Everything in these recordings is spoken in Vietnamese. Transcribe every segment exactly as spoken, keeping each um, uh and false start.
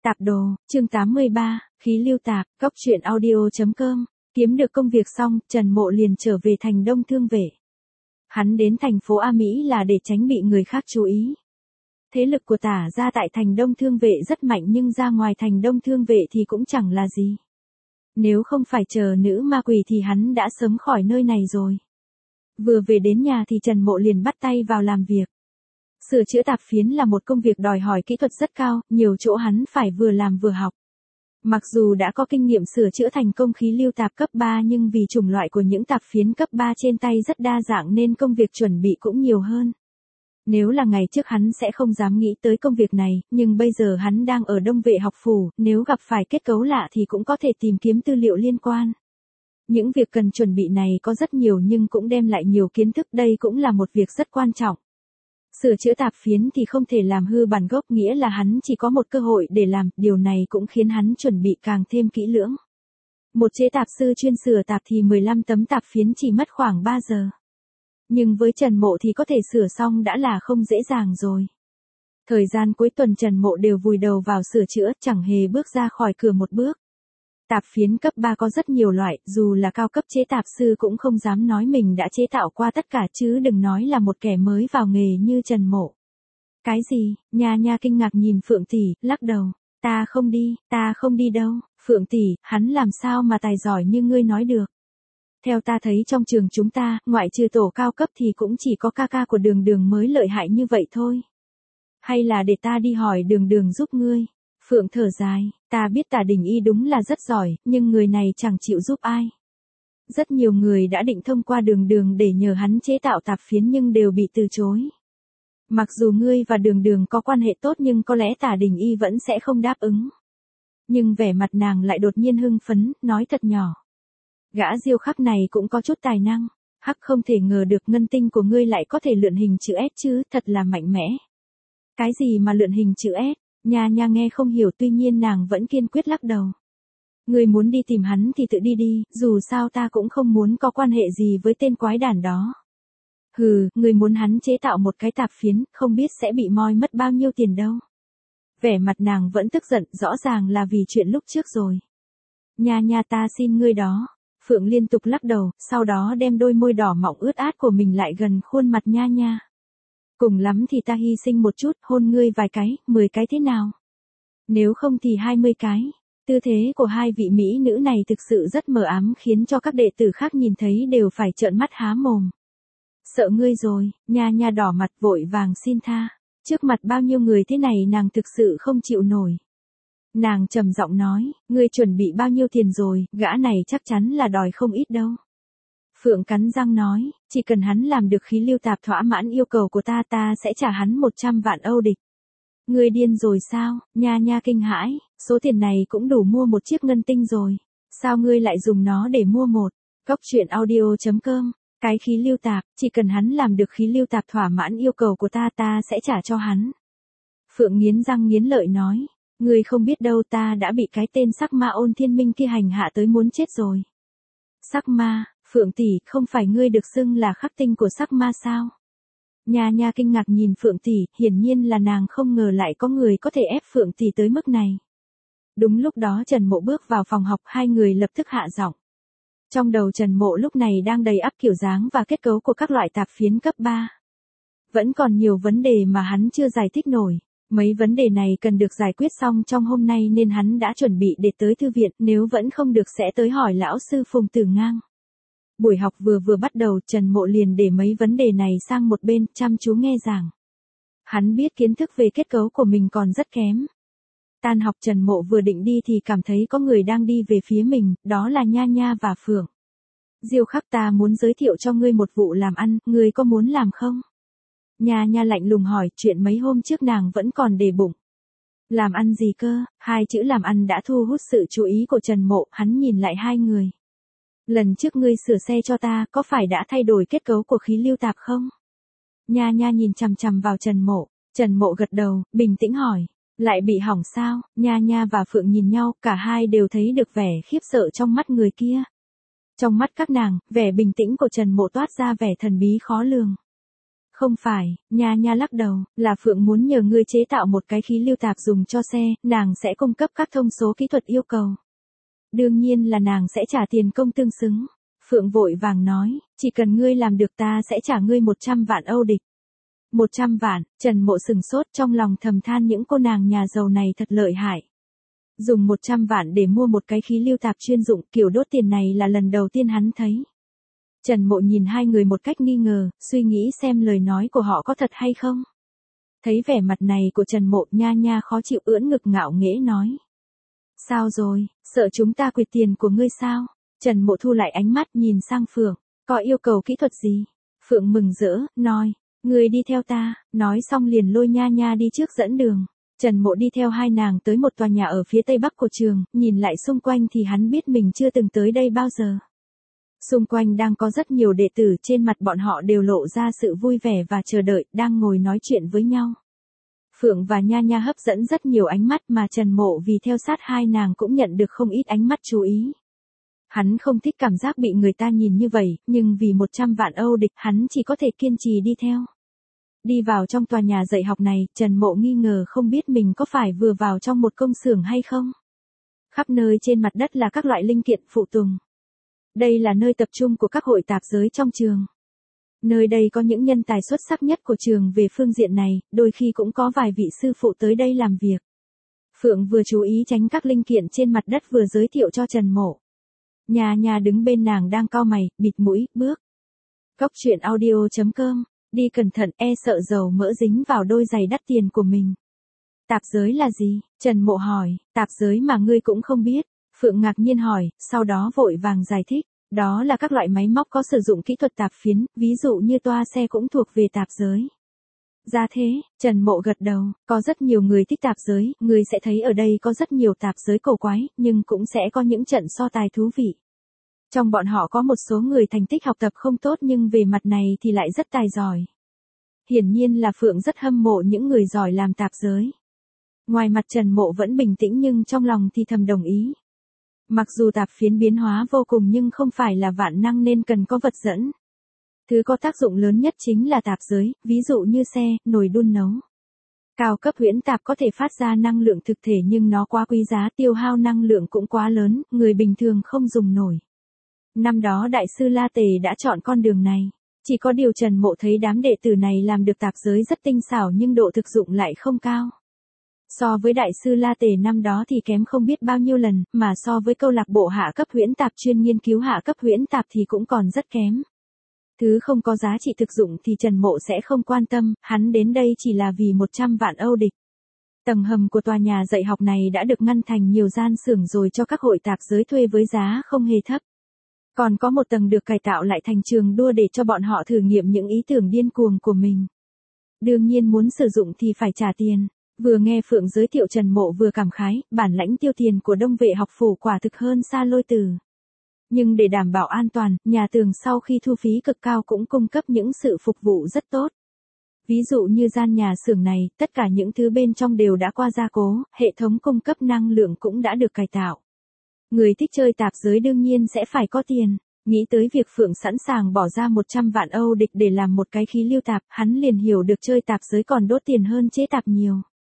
Tạp đồ, chương tám mươi ba, khí lưu tạp, góc truyện audio chấm com. Kiếm được công việc xong, Trần Mộ liền trở về thành Đông Thương Vệ. Hắn đến thành phố A Mỹ là để tránh bị người khác chú ý. Thế lực của Tả gia tại thành Đông Thương Vệ rất mạnh nhưng ra ngoài thành Đông Thương Vệ thì cũng chẳng là gì. Nếu không phải chờ nữ ma quỷ thì hắn đã sớm khỏi nơi này rồi. Vừa về đến nhà thì Trần Mộ liền bắt tay vào làm việc. Sửa chữa tạp phiến là một công việc đòi hỏi kỹ thuật rất cao, nhiều chỗ hắn phải vừa làm vừa học. Mặc dù đã có kinh nghiệm sửa chữa thành công khí lưu tạp cấp ba nhưng vì chủng loại của những tạp phiến cấp ba trên tay rất đa dạng nên công việc chuẩn bị cũng nhiều hơn. Nếu là ngày trước hắn sẽ không dám nghĩ tới công việc này, nhưng bây giờ hắn đang ở Đông Vệ học phủ, nếu gặp phải kết cấu lạ thì cũng có thể tìm kiếm tư liệu liên quan. Những việc cần chuẩn bị này có rất nhiều nhưng cũng đem lại nhiều kiến thức, đây cũng là một việc rất quan trọng. Sửa chữa tạp phiến thì không thể làm hư bản gốc, nghĩa là hắn chỉ có một cơ hội để làm, điều này cũng khiến hắn chuẩn bị càng thêm kỹ lưỡng. Một chế tạp sư chuyên sửa tạp thì mười lăm tấm tạp phiến chỉ mất khoảng ba giờ. Nhưng với Trần Mộ thì có thể sửa xong đã là không dễ dàng rồi. Thời gian cuối tuần Trần Mộ đều vùi đầu vào sửa chữa, chẳng hề bước ra khỏi cửa một bước. Tạp phiến cấp ba có rất nhiều loại, dù là cao cấp chế tạp sư cũng không dám nói mình đã chế tạo qua tất cả chứ đừng nói là một kẻ mới vào nghề như Trần Mộ. Cái gì? Nha Nha kinh ngạc nhìn Phượng tỷ, lắc đầu. Ta không đi, ta không đi đâu. Phượng tỷ, hắn làm sao mà tài giỏi như ngươi nói được. Theo ta thấy trong trường chúng ta, ngoại trừ tổ cao cấp thì cũng chỉ có ca ca của Đường Đường mới lợi hại như vậy thôi. Hay là để ta đi hỏi Đường Đường giúp ngươi. Phượng thở dài, ta biết Tả Đình Y đúng là rất giỏi, nhưng người này chẳng chịu giúp ai. Rất nhiều người đã định thông qua Đường Đường để nhờ hắn chế tạo tạp phiến nhưng đều bị từ chối. Mặc dù ngươi và Đường Đường có quan hệ tốt nhưng có lẽ Tả Đình Y vẫn sẽ không đáp ứng. Nhưng vẻ mặt nàng lại đột nhiên hưng phấn, nói thật nhỏ. Gã Diêu Khắc này cũng có chút tài năng, hắc không thể ngờ được ngân tinh của ngươi lại có thể lượn hình chữ S chứ, thật là mạnh mẽ. Cái gì mà lượn hình chữ S? Nha Nha nghe không hiểu tuy nhiên nàng vẫn kiên quyết lắc đầu. Ngươi muốn đi tìm hắn thì tự đi đi, dù sao ta cũng không muốn có quan hệ gì với tên quái đản đó. Hừ, ngươi muốn hắn chế tạo một cái tạp phiến, không biết sẽ bị moi mất bao nhiêu tiền đâu. Vẻ mặt nàng vẫn tức giận, rõ ràng là vì chuyện lúc trước rồi. Nha Nha ta xin ngươi đó. Phượng liên tục lắc đầu, sau đó đem đôi môi đỏ mọng ướt át của mình lại gần khuôn mặt Nha Nha. Cùng lắm thì ta hy sinh một chút, hôn ngươi vài cái, mười cái thế nào? Nếu không thì hai mươi cái. Tư thế của hai vị mỹ nữ này thực sự rất mờ ám khiến cho các đệ tử khác nhìn thấy đều phải trợn mắt há mồm. Sợ ngươi rồi, Nha Nha đỏ mặt vội vàng xin tha. Trước mặt bao nhiêu người thế này nàng thực sự không chịu nổi. Nàng trầm giọng nói, ngươi chuẩn bị bao nhiêu tiền rồi, gã này chắc chắn là đòi không ít đâu. Phượng cắn răng nói, chỉ cần hắn làm được khí lưu tạp thỏa mãn yêu cầu của ta ta sẽ trả hắn một trăm vạn Âu địch. Ngươi điên rồi sao? Nha Nha kinh hãi, số tiền này cũng đủ mua một chiếc ngân tinh rồi. Sao ngươi lại dùng nó để mua một? Góc truyện audio chấm com, cái khí lưu tạp, chỉ cần hắn làm được khí lưu tạp thỏa mãn yêu cầu của ta ta sẽ trả cho hắn. Phượng nghiến răng nghiến lợi nói, ngươi không biết đâu ta đã bị cái tên sắc ma Ôn Thiên Minh kia hành hạ tới muốn chết rồi. Sắc ma? Phượng tỷ, không phải ngươi được xưng là khắc tinh của sắc ma sao? Nha Nha kinh ngạc nhìn Phượng tỷ, hiển nhiên là nàng không ngờ lại có người có thể ép Phượng tỷ tới mức này. Đúng lúc đó Trần Mộ bước vào phòng học, hai người lập tức hạ giọng. Trong đầu Trần Mộ lúc này đang đầy ắp kiểu dáng và kết cấu của các loại tạp phiến cấp ba. Vẫn còn nhiều vấn đề mà hắn chưa giải thích nổi. Mấy vấn đề này cần được giải quyết xong trong hôm nay nên hắn đã chuẩn bị để tới thư viện, nếu vẫn không được sẽ tới hỏi lão sư Phùng Tử Ngang. Buổi học vừa vừa bắt đầu, Trần Mộ liền để mấy vấn đề này sang một bên, chăm chú nghe giảng. Hắn biết kiến thức về kết cấu của mình còn rất kém. Tan học Trần Mộ vừa định đi thì cảm thấy có người đang đi về phía mình, đó là Nha Nha và Phượng. Diêu Khắc ta muốn giới thiệu cho ngươi một vụ làm ăn, ngươi có muốn làm không? Nha Nha lạnh lùng hỏi, chuyện mấy hôm trước nàng vẫn còn để bụng. Làm ăn gì cơ? Hai chữ làm ăn đã thu hút sự chú ý của Trần Mộ, hắn nhìn lại hai người. Lần trước ngươi sửa xe cho ta, có phải đã thay đổi kết cấu của khí lưu tạp không? Nha Nha nhìn chằm chằm vào Trần Mộ, Trần Mộ gật đầu, bình tĩnh hỏi, lại bị hỏng sao? Nha Nha và Phượng nhìn nhau, cả hai đều thấy được vẻ khiếp sợ trong mắt người kia. Trong mắt các nàng, vẻ bình tĩnh của Trần Mộ toát ra vẻ thần bí khó lường. Không phải, Nha Nha lắc đầu, là Phượng muốn nhờ ngươi chế tạo một cái khí lưu tạp dùng cho xe, nàng sẽ cung cấp các thông số kỹ thuật yêu cầu. Đương nhiên là nàng sẽ trả tiền công tương xứng. Phượng vội vàng nói, chỉ cần ngươi làm được ta sẽ trả ngươi một trăm vạn Âu địch. một trăm vạn, Trần Mộ sừng sốt trong lòng thầm than những cô nàng nhà giàu này thật lợi hại. Dùng một trăm vạn để mua một cái khí lưu tạp chuyên dụng, kiểu đốt tiền này là lần đầu tiên hắn thấy. Trần Mộ nhìn hai người một cách nghi ngờ, suy nghĩ xem lời nói của họ có thật hay không. Thấy vẻ mặt này của Trần Mộ, Nha Nha khó chịu ưỡn ngực ngạo nghễ nói. Sao rồi, sợ chúng ta quyệt tiền của ngươi sao? Trần Mộ thu lại ánh mắt nhìn sang Phượng, có yêu cầu kỹ thuật gì? Phượng mừng rỡ, nói, ngươi đi theo ta, nói xong liền lôi Nha Nha đi trước dẫn đường. Trần Mộ đi theo hai nàng tới một tòa nhà ở phía tây bắc của trường, nhìn lại xung quanh thì hắn biết mình chưa từng tới đây bao giờ. Xung quanh đang có rất nhiều đệ tử, trên mặt bọn họ đều lộ ra sự vui vẻ và chờ đợi, đang ngồi nói chuyện với nhau. Phượng và Nha Nha hấp dẫn rất nhiều ánh mắt mà Trần Mộ vì theo sát hai nàng cũng nhận được không ít ánh mắt chú ý. Hắn không thích cảm giác bị người ta nhìn như vậy, nhưng vì một trăm vạn Âu địch hắn chỉ có thể kiên trì đi theo. Đi vào trong tòa nhà dạy học này, Trần Mộ nghi ngờ không biết mình có phải vừa vào trong một công xưởng hay không. Khắp nơi trên mặt đất là các loại linh kiện phụ tùng. Đây là nơi tập trung của các hội tạp giới trong trường. Nơi đây có những nhân tài xuất sắc nhất của trường về phương diện này, đôi khi cũng có vài vị sư phụ tới đây làm việc. Phượng vừa chú ý tránh các linh kiện trên mặt đất vừa giới thiệu cho Trần Mộ. Nha Nha đứng bên nàng đang cau mày, bịt mũi, bước. Cốc truyện audio chấm com, đi cẩn thận, e sợ dầu mỡ dính vào đôi giày đắt tiền của mình. Tạp giới là gì? Trần Mộ hỏi, tạp giới mà ngươi cũng không biết. Phượng ngạc nhiên hỏi, sau đó vội vàng giải thích. Đó là các loại máy móc có sử dụng kỹ thuật tạp phiến, ví dụ như toa xe cũng thuộc về tạp giới. Ra thế, Trần Mộ gật đầu, có rất nhiều người thích tạp giới, người sẽ thấy ở đây có rất nhiều tạp giới cổ quái, nhưng cũng sẽ có những trận so tài thú vị. Trong bọn họ có một số người thành tích học tập không tốt nhưng về mặt này thì lại rất tài giỏi. Hiển nhiên là Phượng rất hâm mộ những người giỏi làm tạp giới. Ngoài mặt Trần Mộ vẫn bình tĩnh nhưng trong lòng thì thầm đồng ý. Mặc dù tạp phiến biến hóa vô cùng nhưng không phải là vạn năng nên cần có vật dẫn. Thứ có tác dụng lớn nhất chính là tạp giới, ví dụ như xe, nồi đun nấu. Cao cấp huyễn tạp có thể phát ra năng lượng thực thể nhưng nó quá quý giá, tiêu hao năng lượng cũng quá lớn, người bình thường không dùng nổi. Năm đó Đại sư La Tề đã chọn con đường này. Chỉ có điều Trần Mộ thấy đám đệ tử này làm được tạp giới rất tinh xảo nhưng độ thực dụng lại không cao. So với Đại sư La Tề năm đó thì kém không biết bao nhiêu lần, mà so với câu lạc bộ hạ cấp huyễn tạp chuyên nghiên cứu hạ cấp huyễn tạp thì cũng còn rất kém. Thứ không có giá trị thực dụng thì Trần Mộ sẽ không quan tâm, hắn đến đây chỉ là vì một trăm vạn Âu địch. Tầng hầm của tòa nhà dạy học này đã được ngăn thành nhiều gian xưởng rồi cho các hội tạp giới thuê với giá không hề thấp. Còn có một tầng được cải tạo lại thành trường đua để cho bọn họ thử nghiệm những ý tưởng điên cuồng của mình. Đương nhiên muốn sử dụng thì phải trả tiền. Vừa nghe Phượng giới thiệu Trần Mộ vừa cảm khái, bản lãnh tiêu tiền của Đông Vệ học phủ quả thực hơn xa Lôi Tử. Nhưng để đảm bảo an toàn, nhà tường sau khi thu phí cực cao cũng cung cấp những sự phục vụ rất tốt. Ví dụ như gian nhà xưởng này, tất cả những thứ bên trong đều đã qua gia cố, hệ thống cung cấp năng lượng cũng đã được cải tạo. Người thích chơi tạp giới đương nhiên sẽ phải có tiền. Nghĩ tới việc Phượng sẵn sàng bỏ ra một trăm vạn Âu địch để làm một cái khí lưu tạp, hắn liền hiểu được chơi tạp giới còn đốt tiền hơn chế tạp nhiều.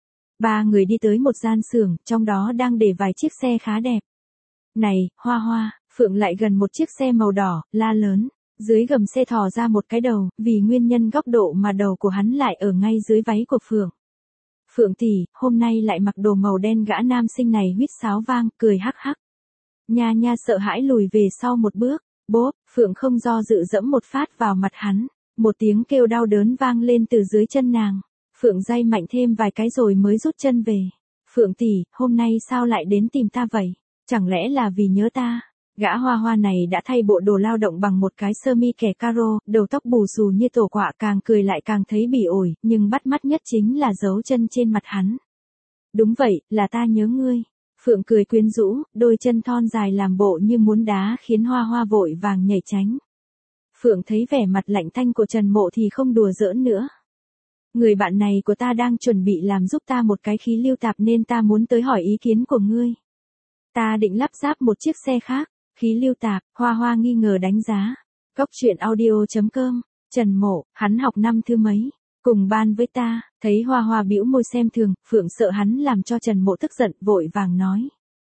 Ba người đi tới một gian xưởng, trong đó đang để vài chiếc xe khá đẹp. Này, Hoa Hoa, Phượng lại gần một chiếc xe màu đỏ, la lớn. Dưới gầm xe thò ra một cái đầu, vì nguyên nhân góc độ mà đầu của hắn lại ở ngay dưới váy của Phượng. Phượng tỷ, hôm nay lại mặc đồ màu đen, gã nam sinh này huýt sáo vang, cười hắc hắc. Nha Nha sợ hãi lùi về sau một bước, bốp, Phượng không do dự dẫm một phát vào mặt hắn. Một tiếng kêu đau đớn vang lên từ dưới chân nàng. Phượng day mạnh thêm vài cái rồi mới rút chân về. Phượng tỷ, hôm nay sao lại đến tìm ta vậy? Chẳng lẽ là vì nhớ ta? Gã Hoa Hoa này đã thay bộ đồ lao động bằng một cái sơ mi kẻ caro, đầu tóc bù xù như tổ quạ, càng cười lại càng thấy bỉ ổi, nhưng bắt mắt nhất chính là dấu chân trên mặt hắn. Đúng vậy, là ta nhớ ngươi. Phượng cười quyến rũ, đôi chân thon dài làm bộ như muốn đá khiến Hoa Hoa vội vàng nhảy tránh. Phượng thấy vẻ mặt lạnh tanh của Trần Mộ thì không đùa giỡn nữa. Người bạn này của ta đang chuẩn bị làm giúp ta một cái khí lưu tạp nên ta muốn tới hỏi ý kiến của ngươi. Ta định lắp ráp một chiếc xe khác, khí lưu tạp, Hoa Hoa nghi ngờ đánh giá. Cốc truyện audio chấm com Trần Mộ, hắn học năm thứ mấy, cùng ban với ta, thấy Hoa Hoa bĩu môi xem thường, Phượng sợ hắn làm cho Trần Mộ tức giận, vội vàng nói.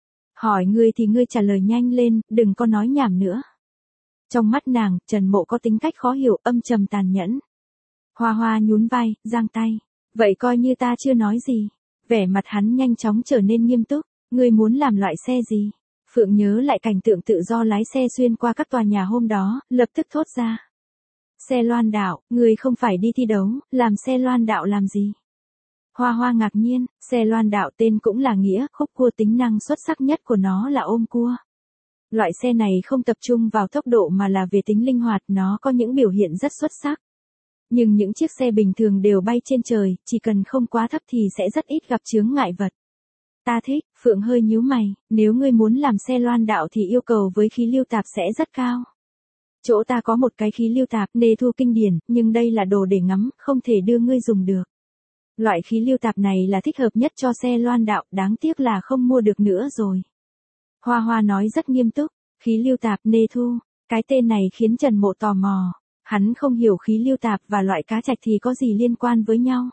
Hỏi ngươi thì ngươi trả lời nhanh lên, đừng có nói nhảm nữa. Trong mắt nàng, Trần Mộ có tính cách khó hiểu, âm trầm tàn nhẫn. Hoa Hoa nhún vai, giang tay. Vậy coi như ta chưa nói gì. Vẻ mặt hắn nhanh chóng trở nên nghiêm túc. Ngươi muốn làm loại xe gì? Phượng nhớ lại cảnh tượng tự do lái xe xuyên qua các tòa nhà hôm đó, lập tức thốt ra. Xe loan đạo, ngươi không phải đi thi đấu, làm xe loan đạo làm gì? Hoa Hoa ngạc nhiên, xe loan đạo tên cũng là nghĩa, khúc cua tính năng xuất sắc nhất của nó là ôm cua. Loại xe này không tập trung vào tốc độ mà là về tính linh hoạt, nó có những biểu hiện rất xuất sắc. Nhưng những chiếc xe bình thường đều bay trên trời, chỉ cần không quá thấp thì sẽ rất ít gặp chướng ngại vật. Ta thích, Phượng hơi nhíu mày, nếu ngươi muốn làm xe loan đạo thì yêu cầu với khí lưu tạp sẽ rất cao. Chỗ ta có một cái khí lưu tạp nê thu kinh điển, nhưng đây là đồ để ngắm, không thể đưa ngươi dùng được. Loại khí lưu tạp này là thích hợp nhất cho xe loan đạo, đáng tiếc là không mua được nữa rồi. Hoa Hoa nói rất nghiêm túc, khí lưu tạp nê thu, cái tên này khiến Trần Mộ tò mò. Hắn không hiểu khí lưu tạp và loại cá trạch thì có gì liên quan với nhau.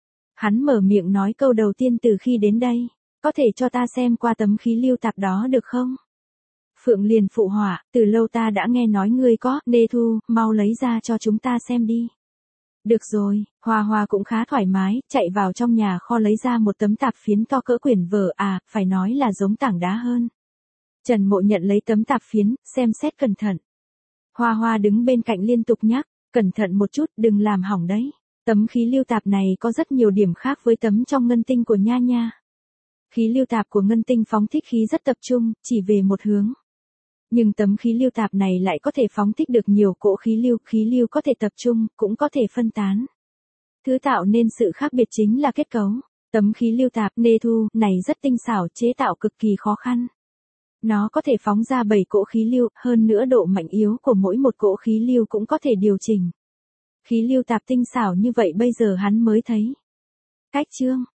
Hắn mở miệng nói câu đầu tiên từ khi đến đây, có thể cho ta xem qua tấm khí lưu tạp đó được không? Phượng liền phụ họa, từ lâu ta đã nghe nói ngươi có, nê thu, mau lấy ra cho chúng ta xem đi. Được rồi, Hoa Hoa cũng khá thoải mái, chạy vào trong nhà kho lấy ra một tấm tạp phiến to cỡ quyển vở, à, phải nói là giống tảng đá hơn. Trần Mộ nhận lấy tấm tạp phiến, xem xét cẩn thận. Hoa Hoa đứng bên cạnh liên tục nhắc, cẩn thận một chút, đừng làm hỏng đấy. Tấm khí lưu tạp này có rất nhiều điểm khác với tấm trong ngân tinh của Nha Nha. Khí lưu tạp của ngân tinh phóng thích khí rất tập trung, chỉ về một hướng. Nhưng tấm khí lưu tạp này lại có thể phóng thích được nhiều cỗ khí lưu, khí lưu có thể tập trung, cũng có thể phân tán. Thứ tạo nên sự khác biệt chính là kết cấu. Tấm khí lưu tạp nê thu này rất tinh xảo, chế tạo cực kỳ khó khăn. Nó có thể phóng ra bảy cỗ khí lưu, hơn nữa độ mạnh yếu của mỗi một cỗ khí lưu cũng có thể điều chỉnh. Khí lưu tạp tinh xảo như vậy bây giờ hắn mới thấy. Cách chương